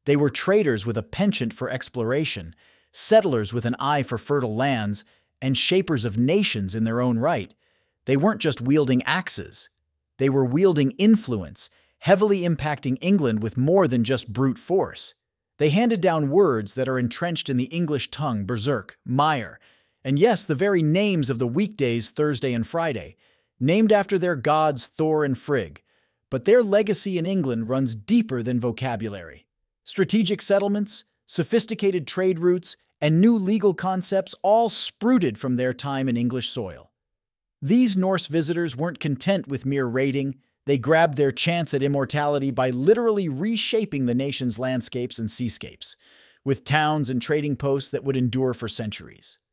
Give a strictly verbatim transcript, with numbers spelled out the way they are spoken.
They were traders with a penchant for exploration, settlers with an eye for fertile lands, and shapers of nations in their own right. They weren't just wielding axes. They were wielding influence, heavily impacting England with more than just brute force. They handed down words that are entrenched in the English tongue: berserk, mire, and yes, the very names of the weekdays Thursday and Friday, named after their gods Thor and Frigg. But their legacy in England runs deeper than vocabulary. Strategic settlements, sophisticated trade routes, and new legal concepts all sprouted from their time in English soil. These Norse visitors weren't content with mere raiding. They grabbed their chance at immortality by literally reshaping the nation's landscapes and seascapes, with towns and trading posts that would endure for centuries.